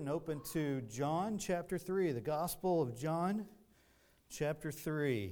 and open to John chapter 3, the Gospel of John chapter 3.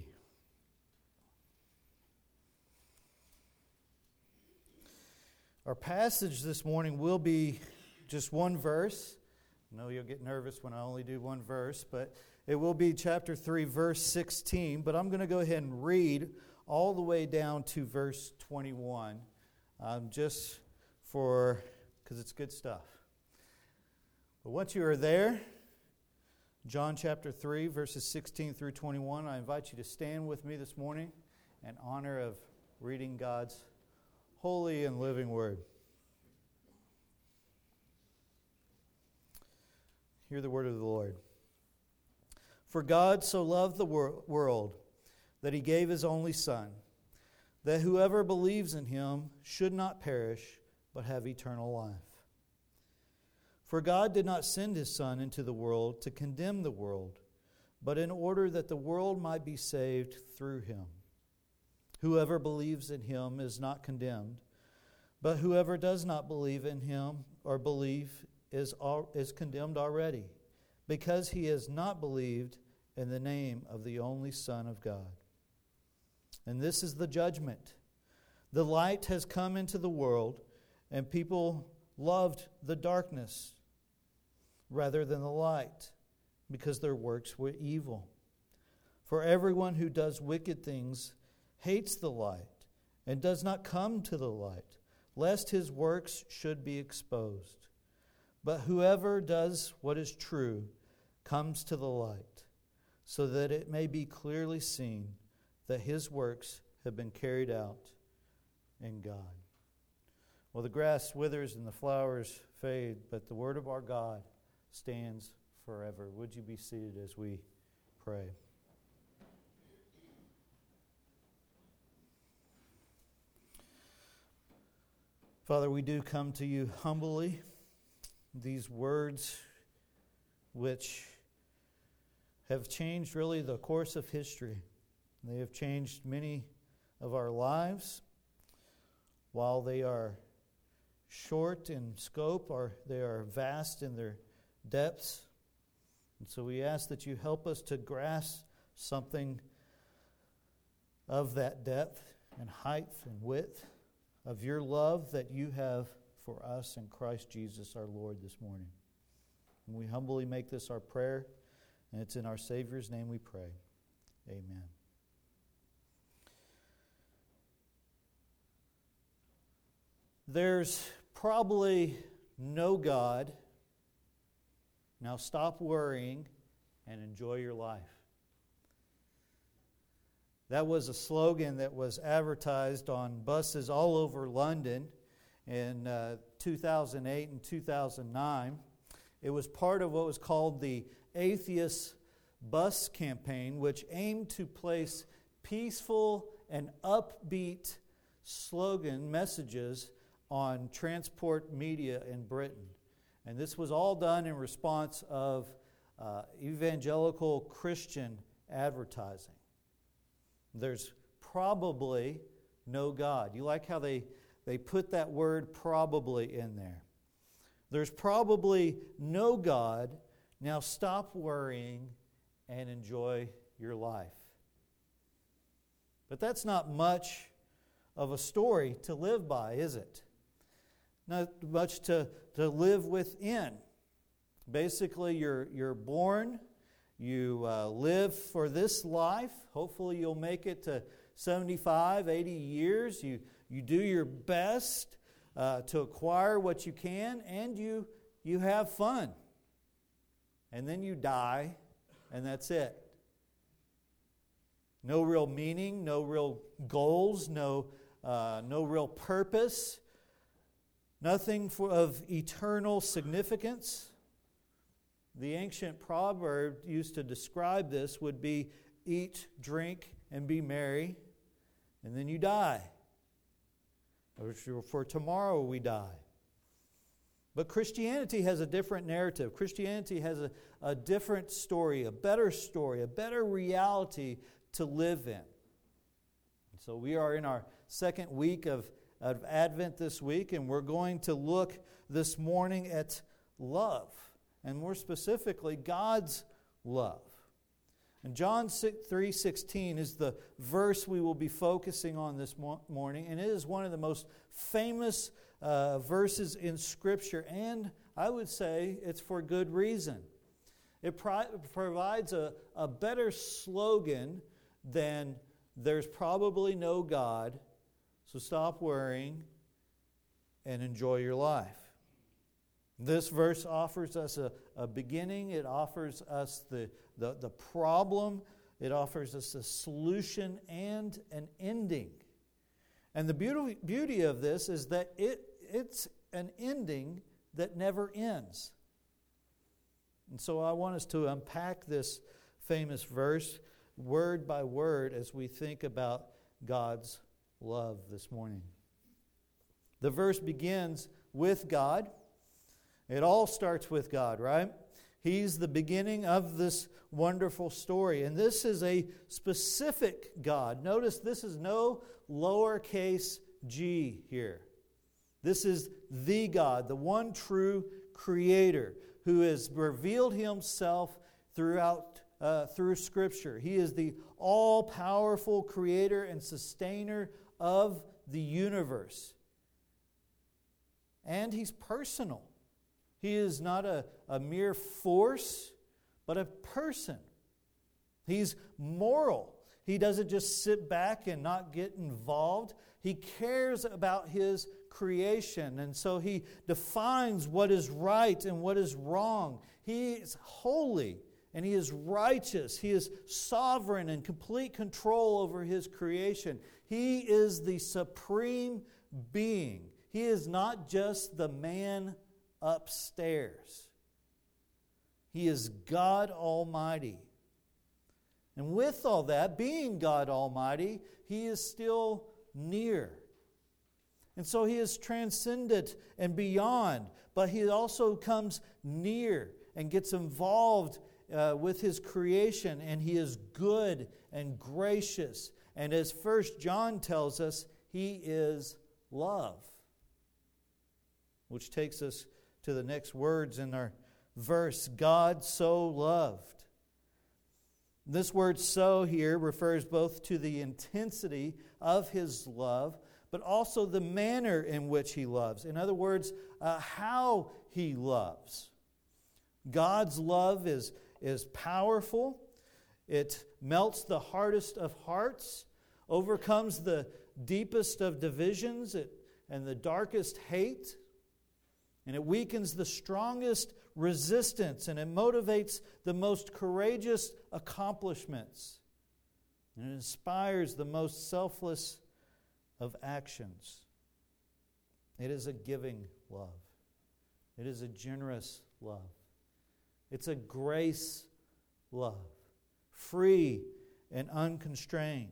Our passage this morning will be just one verse. I know you'll get nervous when I only do one verse, but it will be chapter 3, verse 16. But I'm going to go ahead and read all the way down to verse 21, just because it's good stuff. But once you are there, John chapter 3, verses 16 through 21, I invite you to stand with me this morning in honor of reading God's holy and living word. Hear the word of the Lord. For God so loved the world that He gave His only Son, that whoever believes in Him should not perish, but have eternal life. For God did not send His Son into the world to condemn the world, but in order that the world might be saved through Him. Whoever believes in Him is not condemned, but whoever does not believe in Him or believe is condemned already, because he has not believed in the name of the only Son of God. And this is the judgment. The light has come into the world, and people loved the darkness rather than the light, because their works were evil. For everyone who does wicked things hates the light and does not come to the light, lest his works should be exposed. But whoever does what is true comes to the light, so that it may be clearly seen that his works have been carried out in God. Well, the grass withers and the flowers fade, but the word of our God stands forever. Would you be seated as we pray? Father, we do come to you humbly. These words which have changed really the course of history. They have changed many of our lives. While they are short in scope, or they are vast in their depths. And so we ask that you help us to grasp something of that depth and height and width of your love that you have for us in Christ Jesus our Lord this morning. And we humbly make this our prayer, and it's in our Savior's name we pray. Amen. There's probably no God. Now stop worrying and enjoy your life. That was a slogan that was advertised on buses all over London in 2008 and 2009. It was part of what was called the Atheist Bus Campaign, which aimed to place peaceful and upbeat slogan messages on transport media in Britain. And this was all done in response of evangelical Christian advertising. There's probably no God. You like how they put that word probably in there. There's probably no God. Now stop worrying and enjoy your life. But that's not much of a story to live by, is it? Not much to live within. Basically, you're born, you live for this life. Hopefully you'll make it to 75, 80 years. You do your best to acquire what you can, and you have fun. And then you die, and that's it. No real meaning, no real goals, no real purpose. Nothing of eternal significance. The ancient proverb used to describe this would be, eat, drink, and be merry, and then you die. Or for tomorrow we die. But Christianity has a different narrative. Christianity has a different story, a better reality to live in. So we are in our second week of Advent this week, and we're going to look this morning at love and more specifically, God's love. And John 3:16 is the verse we will be focusing on this morning, and it is one of the most famous verses in Scripture, and I would say it's for good reason. It provides a better slogan than "There's probably no God, so stop worrying and enjoy your life." This verse offers us a beginning. It offers us the problem. It offers us a solution and an ending. And the beauty of this is that it's an ending that never ends. And so I want us to unpack this famous verse word by word as we think about God's love this morning. The verse begins with God. It all starts with God, right? He's the beginning of this wonderful story. And this is a specific God. Notice this is no lowercase g here. This is the God, the one true Creator who has revealed Himself through Scripture. He is the all-powerful Creator and Sustainer of the universe. And He's personal. He is not a mere force, but a person. He's moral. He doesn't just sit back and not get involved. He cares about His creation, and so He defines what is right and what is wrong. He is holy, and He is righteous. He is sovereign and complete control over His creation. He is the supreme being. He is not just the man upstairs. He is God Almighty. And with all that, being God Almighty, He is still near. And so He is transcendent and beyond, but He also comes near and gets involved with His creation, and He is good and gracious. And as 1 John tells us, He is love. Which takes us to the next words in our verse, God so loved. This word "so" here refers both to the intensity of His love, but also the manner in which He loves. In other words, how He loves. God's love is powerful. It melts the hardest of hearts, overcomes the deepest of divisions and the darkest hate. And it weakens the strongest resistance, and it motivates the most courageous accomplishments. And it inspires the most selfless of actions. It is a giving love. It is a generous love. It's a grace love, free and unconstrained.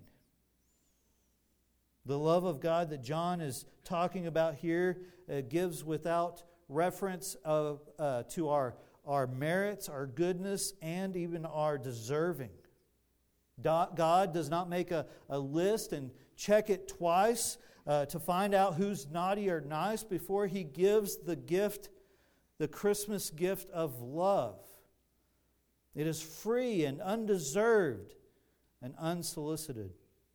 The love of God that John is talking about here gives without reference to our merits, our goodness, and even our deserving. God does not make a list and check it twice to find out who's naughty or nice before He gives the gift, the Christmas gift of love. It is free and undeserved and unsolicited.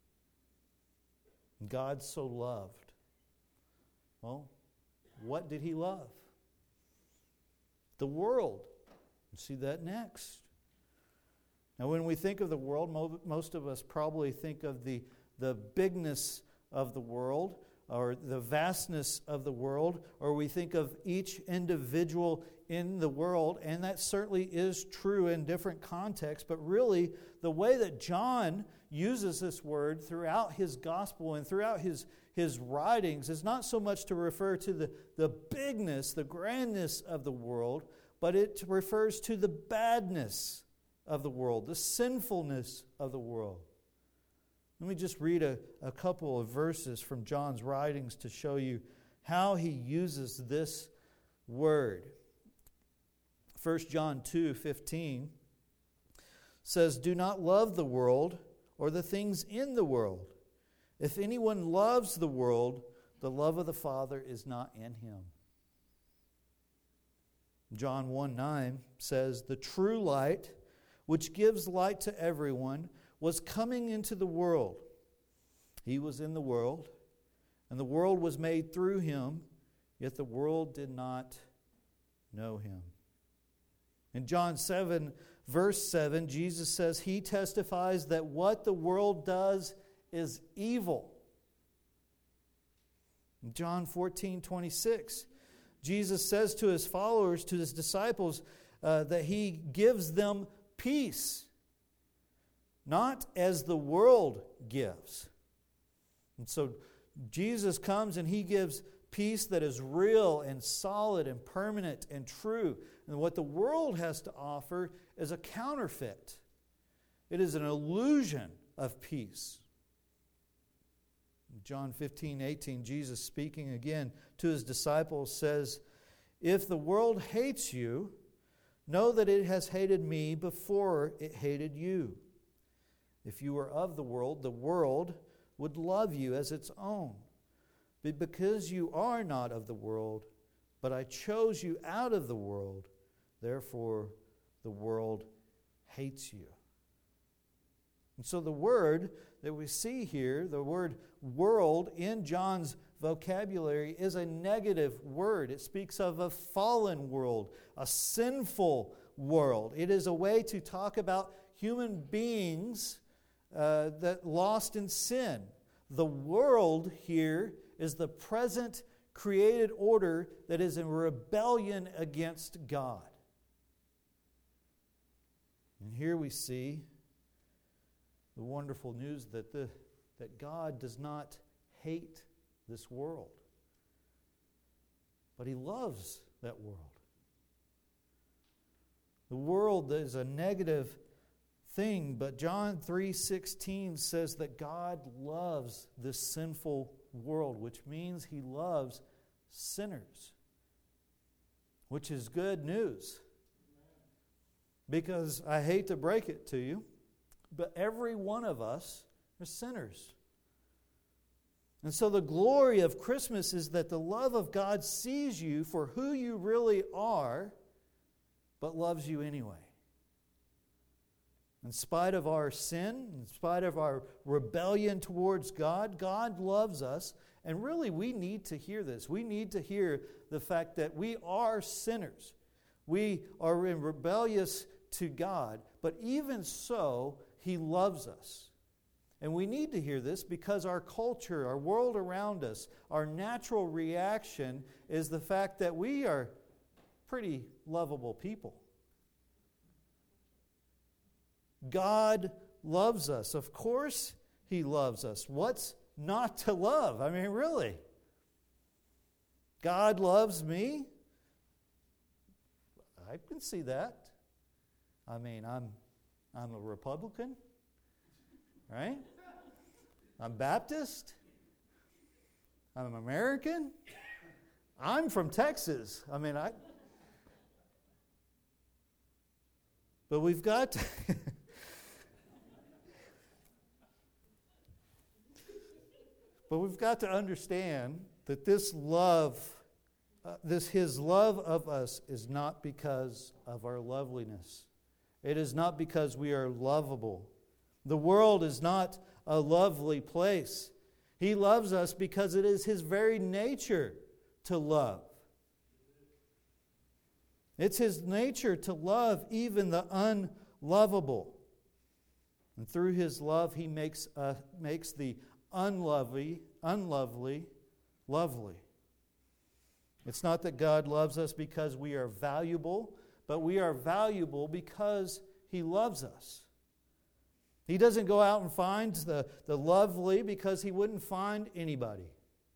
God so loved. Well, what did He love? The world. We'll see that next. Now, when we think of the world, most of us probably think of the bigness of the world, or the vastness of the world, or we think of each individual in the world, and that certainly is true in different contexts, but really the way that John uses this word throughout his gospel and throughout his writings is not so much to refer to the bigness, the grandness of the world, but it refers to the badness of the world, the sinfulness of the world. Let me just read a couple of verses from John's writings to show you how he uses this word. 1 John 2:15 says, "Do not love the world or the things in the world. If anyone loves the world, the love of the Father is not in him." John 1:9 says, "The true light, which gives light to everyone, was coming into the world. He was in the world, and the world was made through him, yet the world did not know him." In John 7, verse 7, Jesus says he testifies that what the world does is evil. In John 14:26, Jesus says to his followers, to his disciples, that he gives them peace, not as the world gives. And so Jesus comes and he gives peace that is real and solid and permanent and true. And what the world has to offer is a counterfeit. It is an illusion of peace. John 15:18, Jesus speaking again to his disciples says, "If the world hates you, know that it has hated me before it hated you. If you were of the world would love you as its own. But because you are not of the world, but I chose you out of the world, therefore the world hates you." And so the word that we see here, the word world in John's vocabulary, is a negative word. It speaks of a fallen world, a sinful world. It is a way to talk about human beings that lost in sin. The world here is the present created order that is in rebellion against God. And here we see the wonderful news that God does not hate this world, but he loves that world. The world is a negative thing, but John 3:16 says that God loves this sinful world, which means he loves sinners, which is good news. Because I hate to break it to you, but every one of us are sinners. And so the glory of Christmas is that the love of God sees you for who you really are, but loves you anyway. In spite of our sin, in spite of our rebellion towards God, God loves us. And really, we need to hear this. We need to hear the fact that we are sinners. We are rebellious to God. But even so, he loves us. And we need to hear this because our culture, our world around us, our natural reaction is the fact that we are pretty lovable people. God loves us. Of course he loves us. What's not to love? I mean, really. God loves me. I can see that. I mean, I'm a Republican, right? I'm Baptist. I'm American. I'm from Texas. I mean, but we've got to but we've got to understand that this love, his love of us is not because of our loveliness. It is not because we are lovable. The world is not a lovely place. He loves us because it is his very nature to love. It's his nature to love even the unlovable. And through his love, he makes the unlovely lovely. It's not that God loves us because we are valuable, but we are valuable because he loves us. He doesn't go out and find the lovely because he wouldn't find anybody.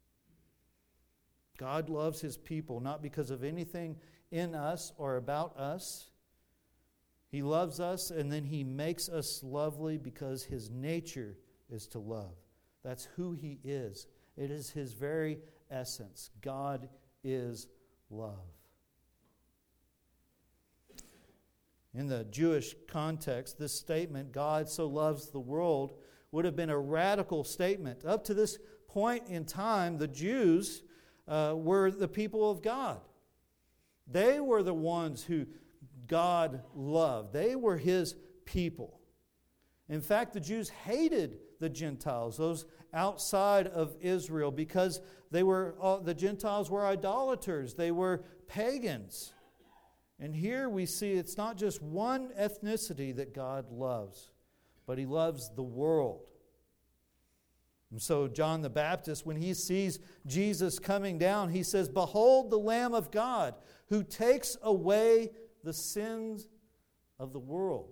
God loves his people not because of anything in us or about us. He loves us and then he makes us lovely because his nature is to love. That's who he is. It is his very essence. God is love. In the Jewish context, this statement, God so loves the world, would have been a radical statement. Up to this point in time, the Jews were the people of God. They were the ones who God loved. They were His people. In fact, the Jews hated the Gentiles, those outside of Israel, because the Gentiles were idolaters. They were pagans. And here we see it's not just one ethnicity that God loves, but He loves the world. And so John the Baptist, when he sees Jesus coming down, he says, "Behold the Lamb of God, who takes away the sins of the world."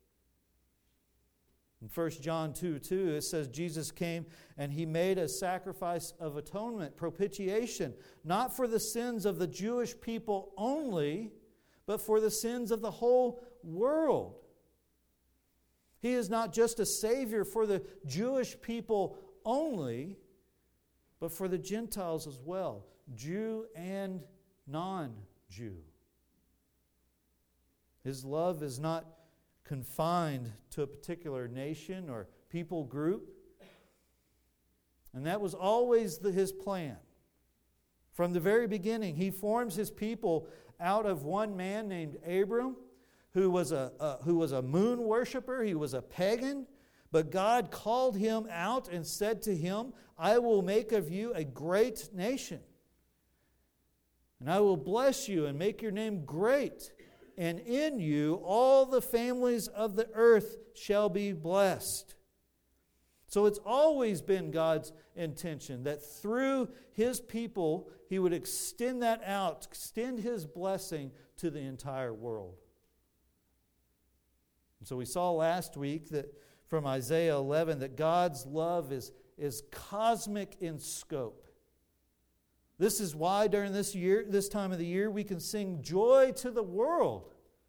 In 1 John 2:2, it says, Jesus came and He made a sacrifice of atonement, propitiation, not for the sins of the Jewish people only, but for the sins of the whole world. He is not just a Savior for the Jewish people only, but for the Gentiles as well, Jew and non-Jew. His love is not confined to a particular nation or people group. And that was always His plan. From the very beginning, He forms His people out of one man named Abram, who was a moon worshiper. He was a pagan. But God called him out and said to him, "I will make of you a great nation. And I will bless you and make your name great. And in you all the families of the earth shall be blessed." So it's always been God's intention that through His people, He would extend that out, extend His blessing to the entire world. And so we saw last week that from Isaiah 11 that God's love is cosmic in scope. This is why during this time of the year, we can sing "Joy to the World."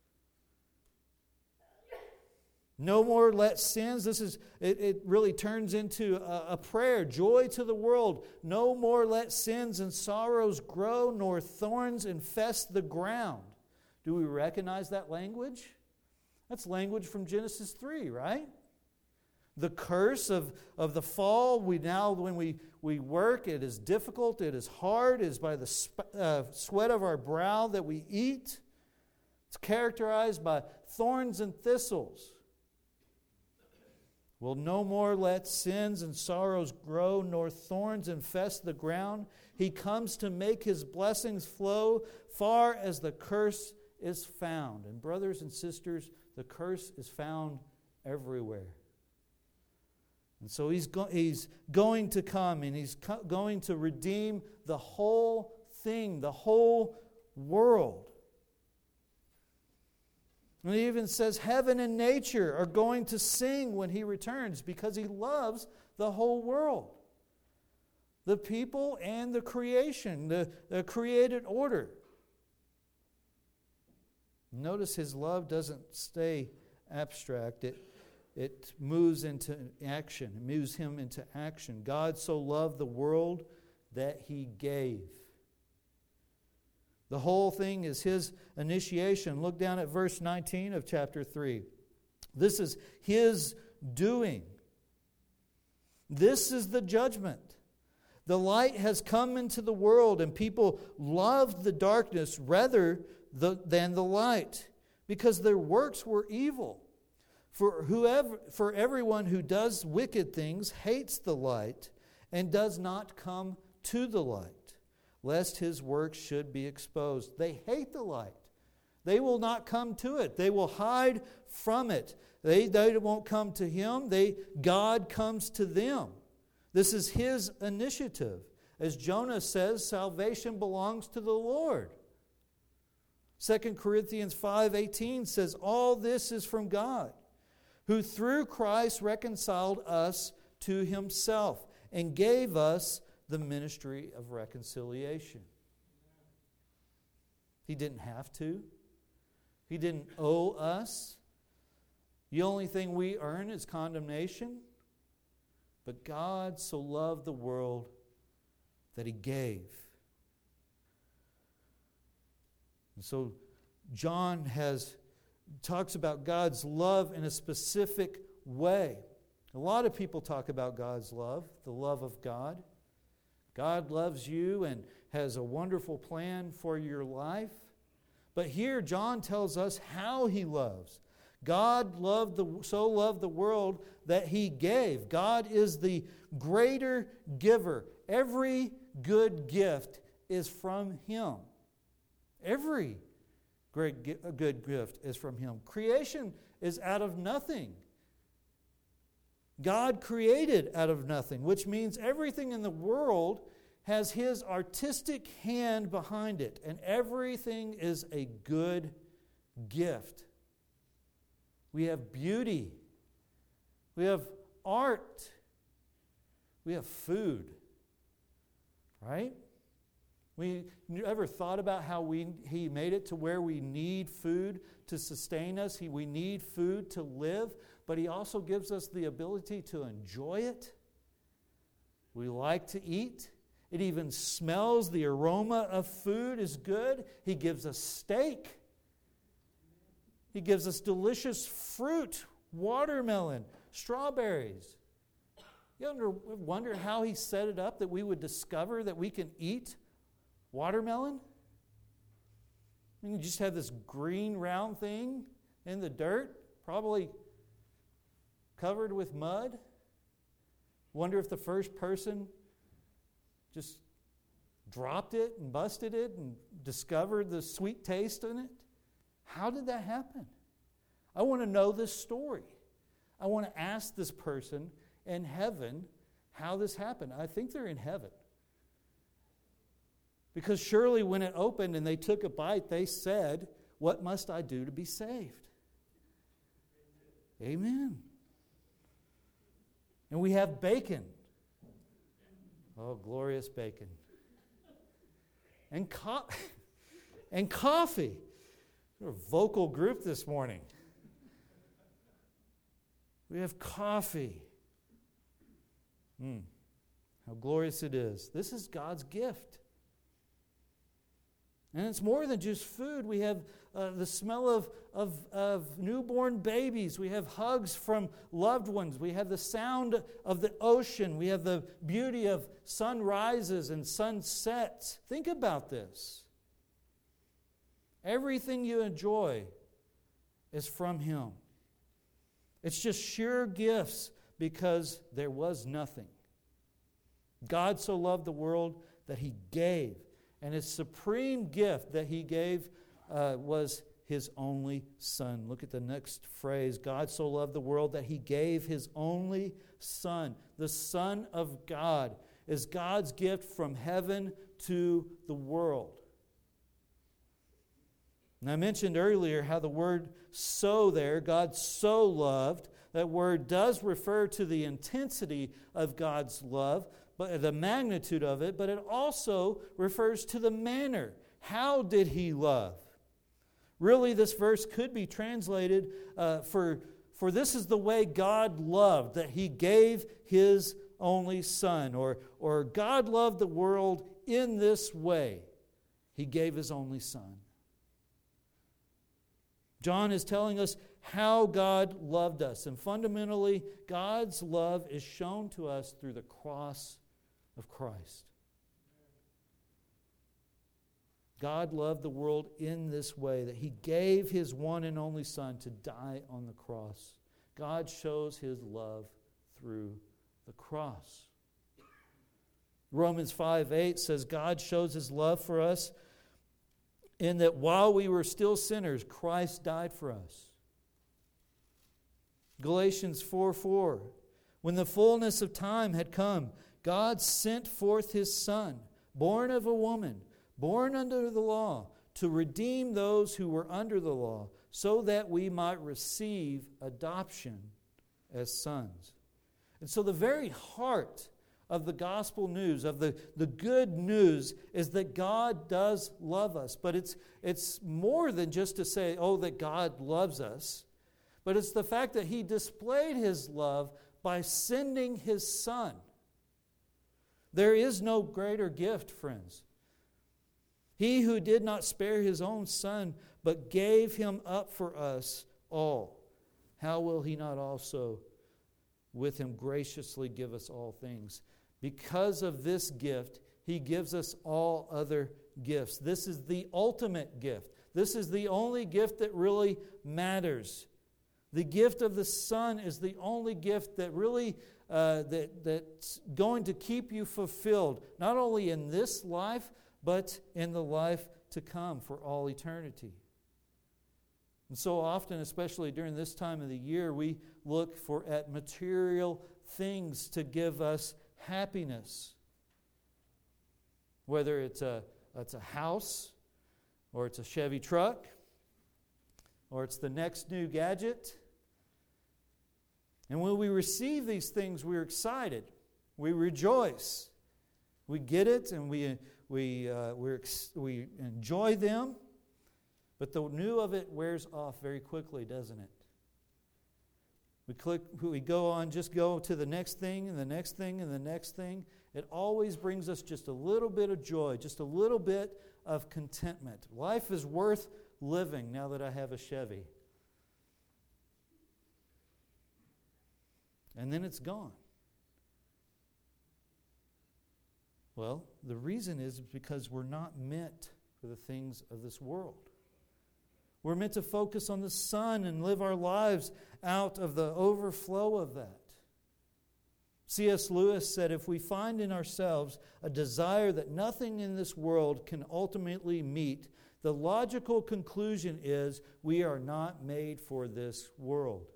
No more let sins. It really turns into a prayer. Joy to the world. No more let sins and sorrows grow, nor thorns infest the ground. Do we recognize that language? That's language from Genesis 3, right? The curse of the fall, when we work, it is difficult, it is hard, it is by the sweat of our brow that we eat. It's characterized by thorns and thistles. Will no more let sins and sorrows grow, nor thorns infest the ground. He comes to make His blessings flow far as the curse is found. And brothers and sisters, the curse is found everywhere. And so He's going to come, and He's going to redeem the whole thing, the whole world. And He even says heaven and nature are going to sing when He returns, because He loves the whole world. The people and the creation, the created order. Notice His love doesn't stay abstract. It moves into action. It moves Him into action. God so loved the world that He gave. The whole thing is His initiation. Look down at verse 19 of chapter 3. This is His doing. This is the judgment. The light has come into the world, and people loved the darkness rather than the light, because their works were evil. For everyone who does wicked things hates the light and does not come to the light, lest his works should be exposed. They hate the light. They will not come to it. They will hide from it. They won't come to Him. God comes to them. This is His initiative. As Jonah says, salvation belongs to the Lord. 2 Corinthians 5:18 says, all this is from God, who through Christ reconciled us to Himself and gave us the ministry of reconciliation. He didn't have to. He didn't owe us. The only thing we earn is condemnation. But God so loved the world that He gave. And so John talks about God's love in a specific way. A lot of people talk about God's love, the love of God. God loves you and has a wonderful plan for your life. But here John tells us how he loves. God so loved the world that he gave. God is the greater giver. Every good gift is from him. Every good gift is from him. Creation is out of nothing. God created out of nothing, which means everything in the world has his artistic hand behind it, and everything is a good gift. We have beauty. We have art. We have food. Right? You ever thought about how he made it to where we need food to sustain us? We need food to live, but he also gives us the ability to enjoy it. We like to eat. It even smells. The aroma of food is good. He gives us steak. He gives us delicious fruit, watermelon, strawberries. You ever wonder how he set it up that we would discover that we can eat watermelon? I mean, you just have this green round thing in the dirt, probably covered with mud. Wonder if the first person just dropped it and busted it and discovered the sweet taste in it. How did that happen? I want to know this story. I want to ask this person in heaven how this happened. I think they're in heaven. Because surely when it opened and they took a bite, they said, "What must I do to be saved?" Amen. And we have bacon. Oh, glorious bacon. And coffee. We're a vocal group this morning. We have coffee. How glorious it is. This is God's gift. And it's more than just food. We have the smell of newborn babies. We have hugs from loved ones. We have the sound of the ocean. We have the beauty of sunrises and sunsets. Think about this. Everything you enjoy is from him. It's just sheer gifts because there was nothing. God so loved the world that he gave. And his supreme gift that he gave was his only Son. Look at the next phrase. God so loved the world that he gave his only Son. The Son of God is God's gift from heaven to the world. And I mentioned earlier how the word "so" there, God so loved, that word does refer to the intensity of God's love, but the magnitude of it, but it also refers to the manner. How did he love? Really, this verse could be translated, for this is the way God loved, that he gave his only Son. Or God loved the world in this way. He gave his only Son. John is telling us how God loved us. And fundamentally, God's love is shown to us through the cross of Christ. God loved the world in this way, that he gave his one and only Son to die on the cross. God shows his love through the cross. Romans 5:8 says God shows his love for us in that while we were still sinners, Christ died for us. Galatians 4:4, when the fullness of time had come, God sent forth his Son, born of a woman, born under the law, to redeem those who were under the law, so that we might receive adoption as sons. And so the very heart of the gospel news, of the good news, is that God does love us. But it's more than just to say, oh, that God loves us. But it's the fact that he displayed his love by sending his Son. There is no greater gift, friends. He who did not spare his own Son, but gave him up for us all, how will he not also with him graciously give us all things? Because of this gift, he gives us all other gifts. This is the ultimate gift. This is the only gift that really matters. The gift of the Son is the only gift that really that's going to keep you fulfilled, not only in this life, but in the life to come for all eternity. And so often, especially during this time of the year, we look at material things to give us happiness. Whether it's a house, or it's a Chevy truck, or it's the next new gadget. And when we receive these things, we're excited. We rejoice. We get it, and we enjoy them. But the new of it wears off very quickly, doesn't it? We go to the next thing, and the next thing, and the next thing. It always brings us just a little bit of joy, just a little bit of contentment. Life is worth living now that I have a Chevy. And then it's gone. Well, the reason is because we're not meant for the things of this world. We're meant to focus on the Son and live our lives out of the overflow of that. C.S. Lewis said, if we find in ourselves a desire that nothing in this world can ultimately meet, the logical conclusion is we are not made for this world.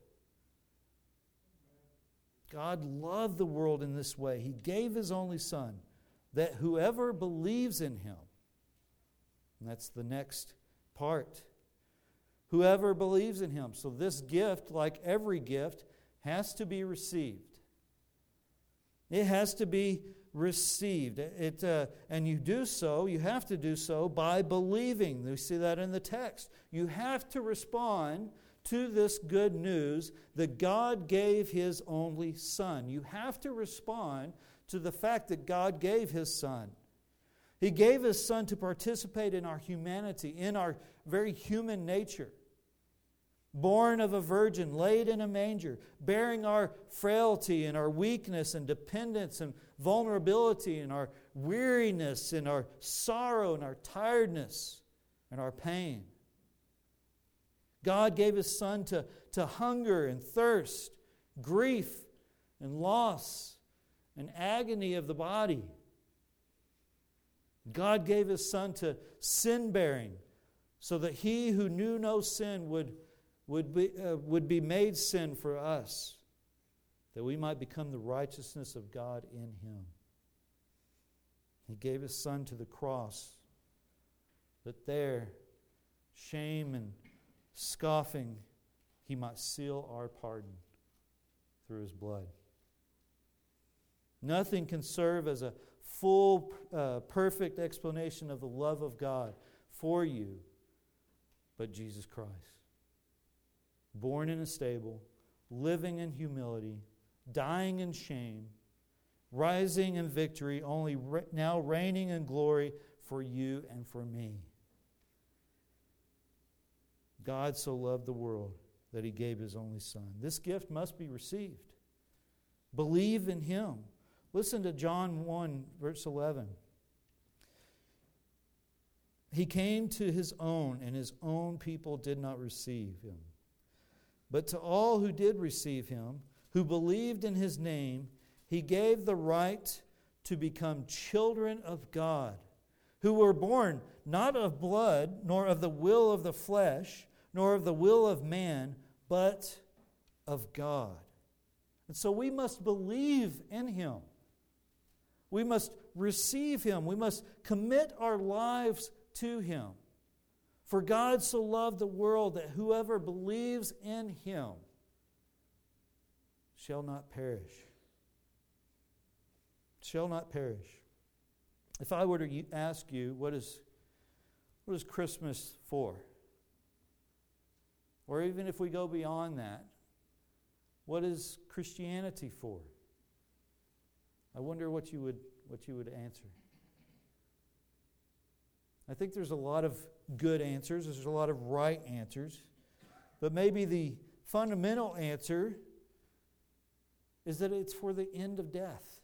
God loved the world in this way. He gave His only Son, that whoever believes in Him, and that's the next part, whoever believes in Him. So this gift, like every gift, has to be received. It has to be received. And you have to do so by believing. We see that in the text. You have to respond to this good news that God gave His only Son. You have to respond to the fact that God gave His Son. He gave His Son to participate in our humanity, in our very human nature. Born of a virgin, laid in a manger, bearing our frailty and our weakness and dependence and vulnerability and our weariness and our sorrow and our tiredness and our pain. God gave His Son to hunger and thirst, grief and loss and agony of the body. God gave His Son to sin-bearing so that He who knew no sin would be made sin for us, that we might become the righteousness of God in Him. He gave His Son to the cross, that there, shame and scoffing, He might seal our pardon through His blood. Nothing can serve as a full, perfect explanation of the love of God for you but Jesus Christ. Born in a stable, living in humility, dying in shame, rising in victory, only now reigning in glory for you and for me. God so loved the world that He gave His only Son. This gift must be received. Believe in Him. Listen to John 1, verse 11. He came to His own, and His own people did not receive Him. But to all who did receive Him, who believed in His name, He gave the right to become children of God, who were born not of blood, nor of the will of the flesh, nor of the will of man, but of God. And so we must believe in Him. We must receive Him. We must commit our lives to Him. For God so loved the world that whoever believes in Him shall not perish. Shall not perish. If I were to ask you, what is Christmas for? Or even if we go beyond that, what is Christianity for? I wonder what you would answer. I think there's a lot of good answers. There's a lot of right answers. But maybe the fundamental answer is that it's for the end of death.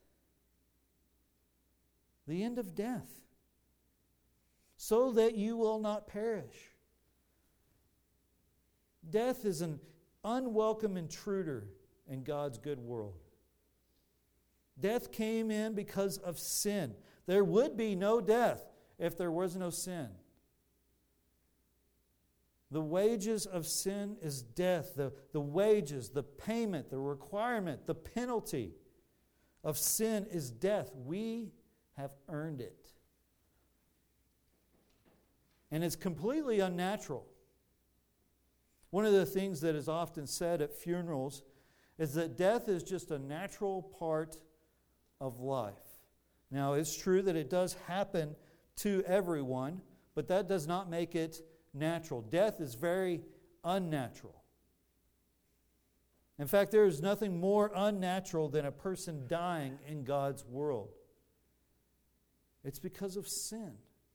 The end of death. So that you will not perish. Death is an unwelcome intruder in God's good world. Death came in because of sin. There would be no death if there was no sin. The wages of sin is death. The wages, the payment, the requirement, the penalty of sin is death. We have earned it. And it's completely unnatural. One of the things that is often said at funerals is that death is just a natural part of life. Now, it's true that it does happen to everyone, but that does not make it natural. Death is very unnatural. In fact, there is nothing more unnatural than a person dying in God's world. It's because of sin.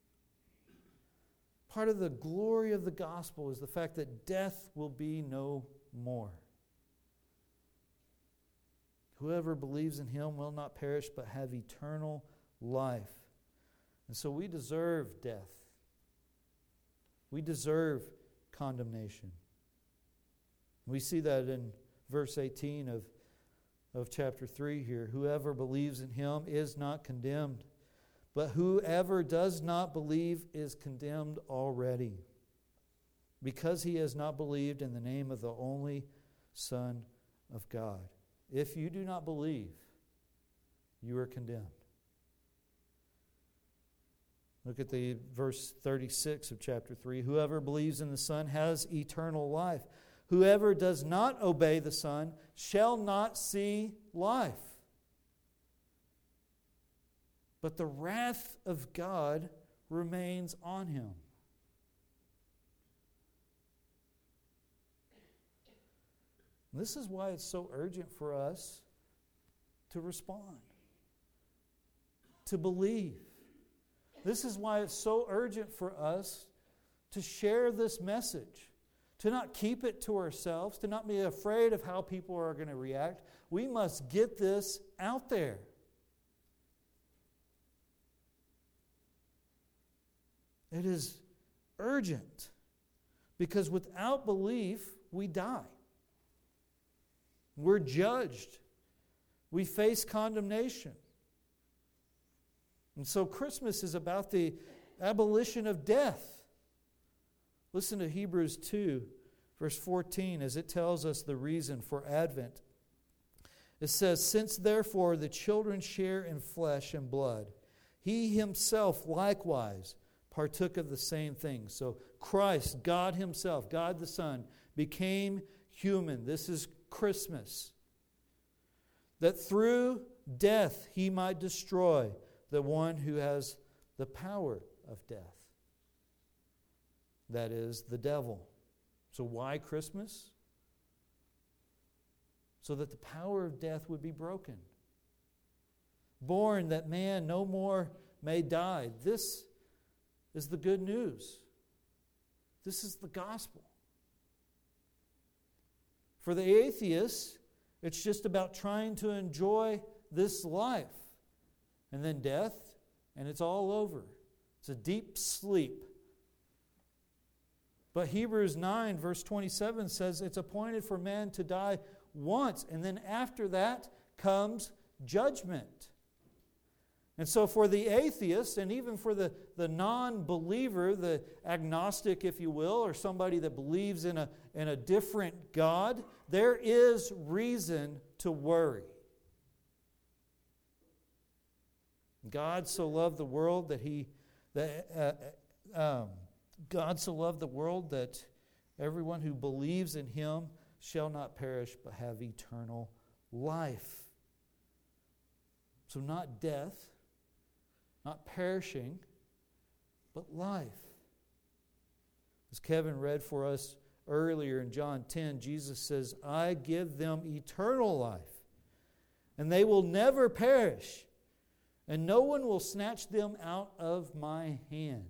Part of the glory of the gospel is the fact that death will be no more. Whoever believes in Him will not perish but have eternal life. And so we deserve death. We deserve condemnation. We see that in verse 18 of chapter 3 here. Whoever believes in Him is not condemned, but whoever does not believe is condemned already, because he has not believed in the name of the only Son of God. If you do not believe, you are condemned. Look at the verse 36 of chapter 3. Whoever believes in the Son has eternal life. Whoever does not obey the Son shall not see life, but the wrath of God remains on him. This is why it's so urgent for us to respond, to believe. This is why it's so urgent for us to share this message, to not keep it to ourselves, to not be afraid of how people are going to react. We must get this out there. It is urgent because without belief, we die. We're judged. We face condemnation. And so Christmas is about the abolition of death. Listen to Hebrews 2, verse 14, as it tells us the reason for Advent. It says, "Since therefore the children share in flesh and blood, He Himself likewise partook of the same things." So Christ, God Himself, God the Son, became human. This is Christmas. That through death He might destroy the one who has the power of death. That is, the devil. So why Christmas? So that the power of death would be broken. Born that man no more may die. This is the good news. This is the gospel. For the atheist, it's just about trying to enjoy this life. And then death, and it's all over. It's a deep sleep. But Hebrews 9, verse 27 says it's appointed for man to die once, and then after that comes judgment. And so for the atheist, and even for the non-believer, the agnostic, if you will, or somebody that believes in a different God, there is reason to worry. God so loved the world God so loved the world that everyone who believes in Him shall not perish but have eternal life. So not death, not perishing, but life. As Kevin read for us earlier in John 10, Jesus says, "I give them eternal life, and they will never perish, and no one will snatch them out of my hand."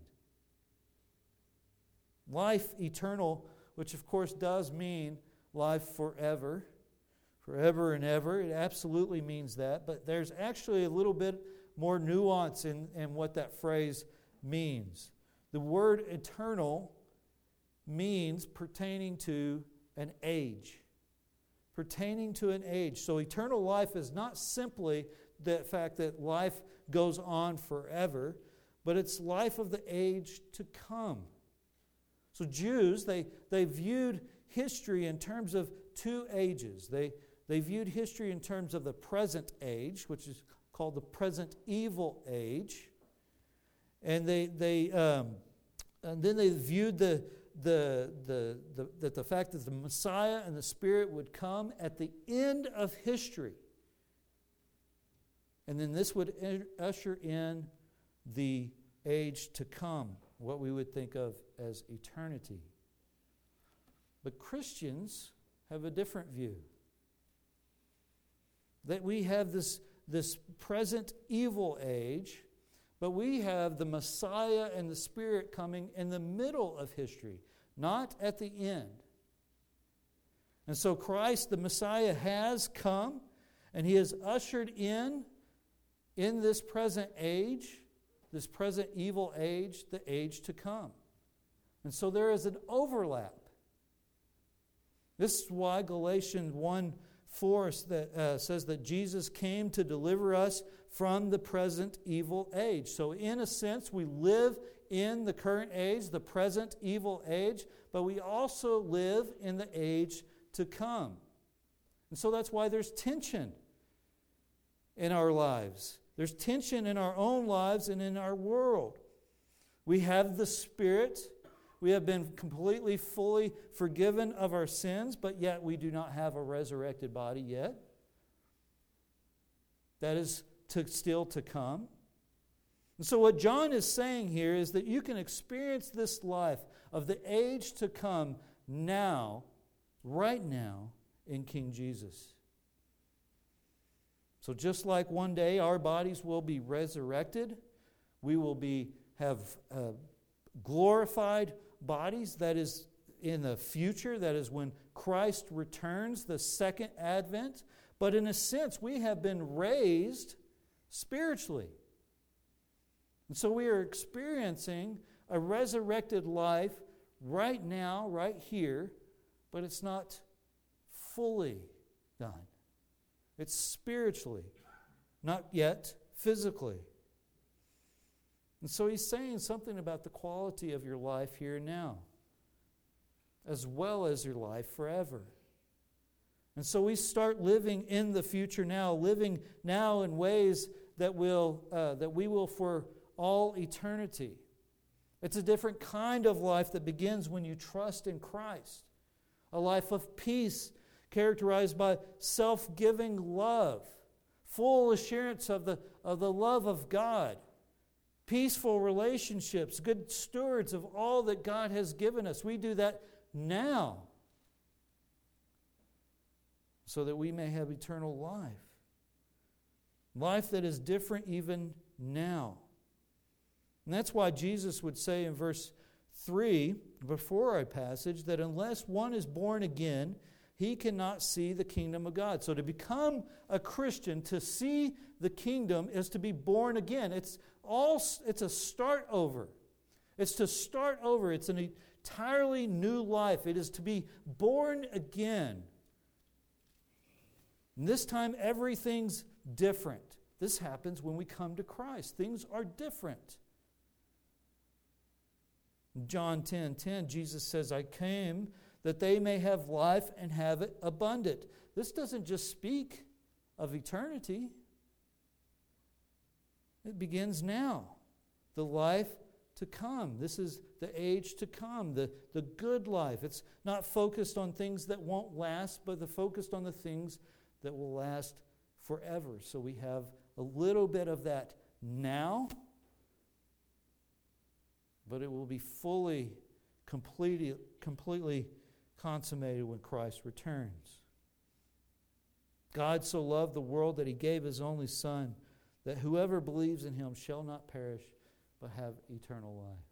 Life eternal, which of course does mean life forever, forever and ever. It absolutely means that. But there's actually a little bit more nuance in what that phrase means. The word eternal means pertaining to an age. Pertaining to an age. So eternal life is not simply the fact that life goes on forever, but it's life of the age to come. So Jews, they viewed history in terms of two ages. They viewed history in terms of the present age, which is called the present evil age, and then they viewed the fact that the Messiah and the Spirit would come at the end of history, and then this would usher in the age to come, what we would think of as eternity. But Christians have a different view. That we have this present evil age, but we have the Messiah and the Spirit coming in the middle of history, not at the end. And so Christ, the Messiah, has come, and He has ushered in this present age, this present evil age, the age to come. And so there is an overlap. This is why Galatians 1:4 says that Jesus came to deliver us from the present evil age. So in a sense, we live in the current age, the present evil age, but we also live in the age to come. And so that's why there's tension in our lives. There's tension in our own lives and in our world. We have the Spirit. We have been completely, fully forgiven of our sins, but yet we do not have a resurrected body yet. That is still to come. And so what John is saying here is that you can experience this life of the age to come now, right now, in King Jesus. So just like one day our bodies will be resurrected, we will have glorified bodies, that is in the future, that is when Christ returns, the second advent. But in a sense, we have been raised spiritually. And so we are experiencing a resurrected life right now, right here, but it's not fully done. It's spiritually, not yet physically. And so he's saying something about the quality of your life here and now, as well as your life forever. And so we start living in the future now, living now in ways that we will for all eternity. It's a different kind of life that begins when you trust in Christ. A life of peace characterized by self-giving love, full assurance of the love of God, peaceful relationships, good stewards of all that God has given us. We do that now so that we may have eternal life. Life that is different even now. And that's why Jesus would say in verse 3, before our passage, that unless one is born again, he cannot see the kingdom of God. So to become a Christian, to see the kingdom, is to be born again. It's a start over. It's to start over. It's an entirely new life. It is to be born again. And this time everything's different. This happens when we come to Christ. Things are different. In John 10:10, Jesus says, I came that they may have life and have it abundant. This doesn't just speak of eternity. It begins now. The life to come. This is the age to come, the good life. It's not focused on things that won't last, but focused on the things that will last forever. So we have a little bit of that now, but it will be fully, completely consummated when Christ returns. God so loved the world that He gave His only Son, that whoever believes in Him shall not perish, but have eternal life.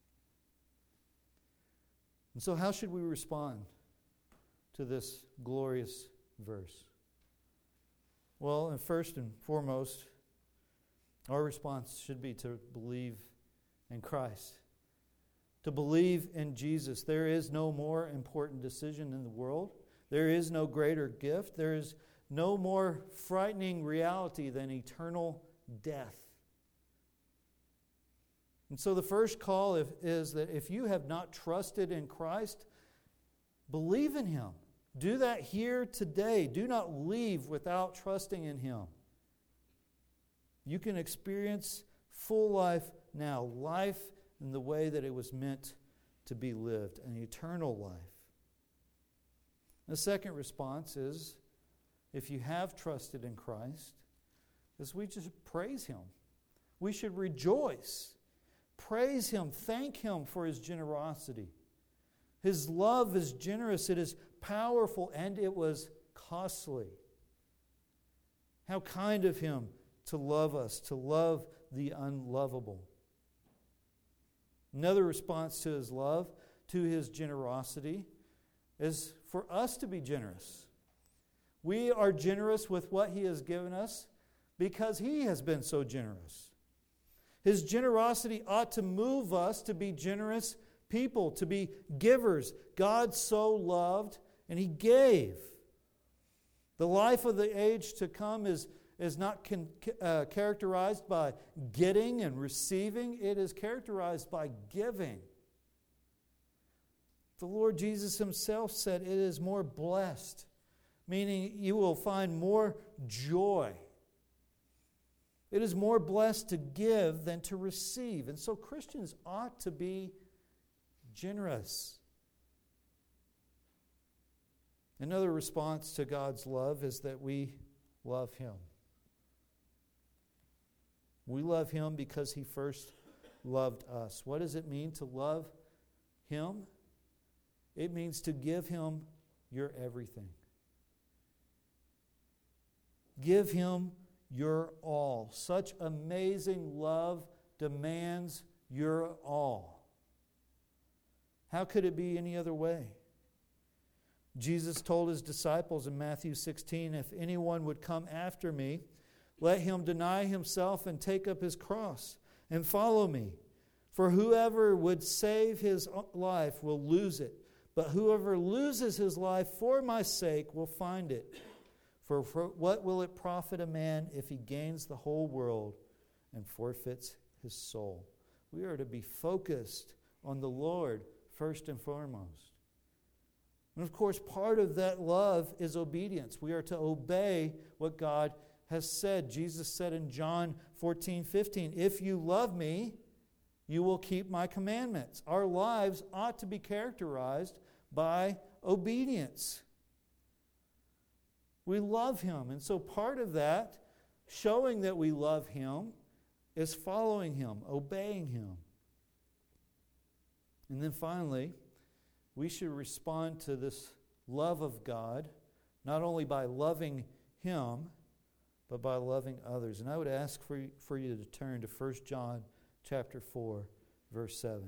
And so how should we respond to this glorious verse? Well, and first and foremost, our response should be to believe in Christ. to believe in Jesus. There is no more important decision in the world. There is no greater gift. There is no more frightening reality than eternal death. And so the first call is that if you have not trusted in Christ, believe in Him. Do that here today. Do not leave without trusting in Him. You can experience full life now, life in the way that it was meant to be lived, an eternal life. The second response is, if you have trusted in Christ, is we just praise Him. We should rejoice. Praise Him. Thank Him for His generosity. His love is generous. It is powerful, and it was costly. How kind of Him to love us, to love the unlovable. Another response to His love, to His generosity, is for us to be generous. We are generous with what He has given us because He has been so generous. His generosity ought to move us to be generous people, to be givers. God so loved, and He gave. The life of the age to come is not characterized by getting and receiving. It is characterized by giving. The Lord Jesus Himself said it is more blessed, meaning you will find more joy. It is more blessed to give than to receive. And so Christians ought to be generous. Another response to God's love is that we love Him. We love Him because He first loved us. What does it mean to love Him? It means to give Him your everything. Give Him your all. Such amazing love demands your all. How could it be any other way? Jesus told His disciples in Matthew 16, if anyone would come after me, let him deny himself and take up his cross and follow me. For whoever would save his life will lose it, but whoever loses his life for my sake will find it. For what will it profit a man if he gains the whole world and forfeits his soul? We are to be focused on the Lord first and foremost. And of course, part of that love is obedience. We are to obey what God has said. Jesus said in John 14:15, if you love me, you will keep my commandments. Our lives ought to be characterized by obedience. We love Him. And so part of that, showing that we love Him, is following Him, obeying Him. And then finally, we should respond to this love of God, not only by loving Him, but by loving others. And I would ask for you to turn to 1 John chapter 4, verse 7.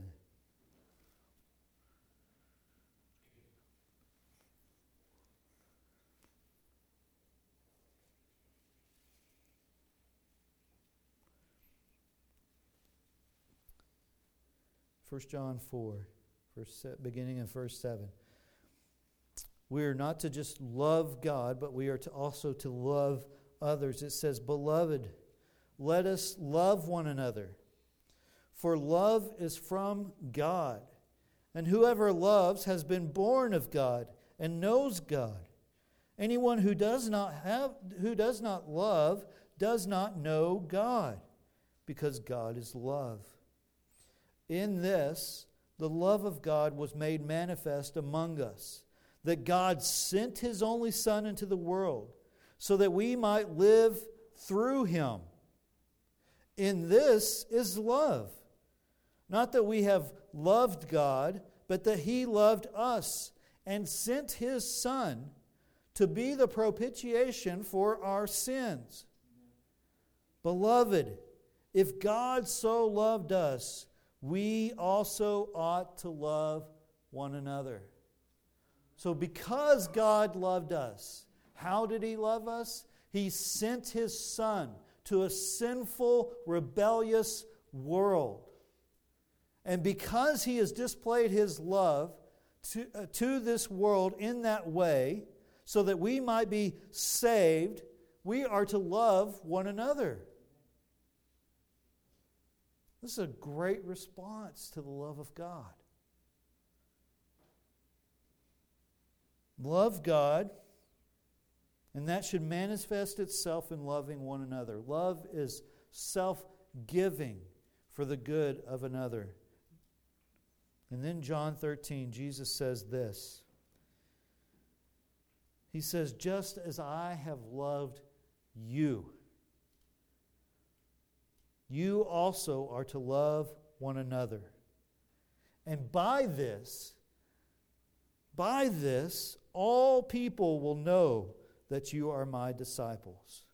1 John 4, beginning in verse 7. We are not to just love God, but we are to also to love others. It says, beloved, let us love one another, for love is from God. And whoever loves has been born of God and knows God. Anyone who does not love does not know God, because God is love. In this, the love of God was made manifest among us, that God sent His only Son into the world so that we might live through Him. In this is love. Not that we have loved God, but that He loved us and sent His Son to be the propitiation for our sins. Beloved, if God so loved us, we also ought to love one another. So because God loved us, how did He love us? He sent His Son to a sinful, rebellious world. And because He has displayed His love to this world in that way, so that we might be saved, we are to love one another. This is a great response to the love of God. Love God, and that should manifest itself in loving one another. Love is self-giving for the good of another. And then John 13, Jesus says this. He says, just as I have loved you, you also are to love one another. And by this, all people will know that you are my disciples.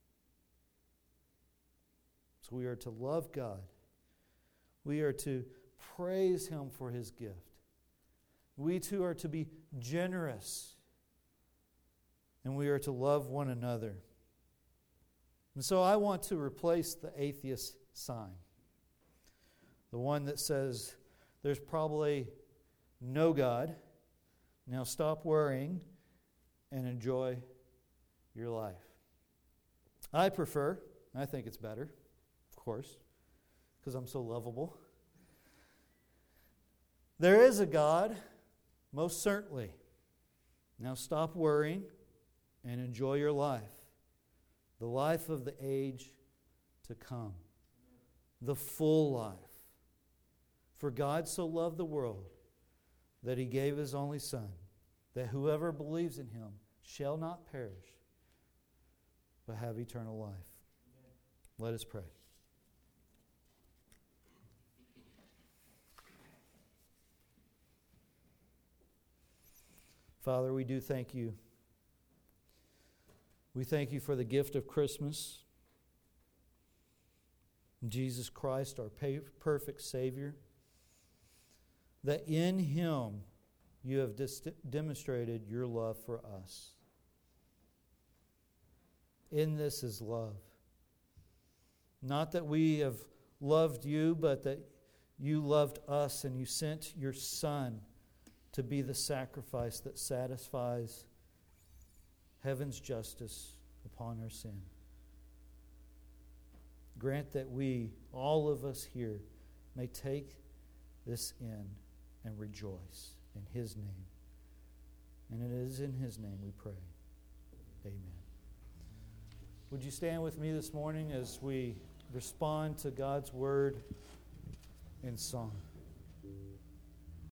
So we are to love God. We are to praise Him for His gift. We too are to be generous. And we are to love one another. And so I want to replace the atheist sign. The one that says, there's probably no God. Now stop worrying and enjoy your life. I think it's better, of course, because I'm so lovable. There is a God, most certainly. Now stop worrying and enjoy your life. The life of the age to come. The full life. For God so loved the world that He gave His only Son, that whoever believes in Him shall not perish, but have eternal life. Let us pray. Father, we do thank You. We thank You for the gift of Christmas. Jesus Christ, our perfect Savior. That in Him You have demonstrated Your love for us. In this is love. Not that we have loved You, but that You loved us and You sent Your Son to be the sacrifice that satisfies heaven's justice upon our sin. Grant that we, all of us here, may take this in and rejoice in His name. And it is in His name we pray. Amen. Would you stand with me this morning as we respond to God's word in song?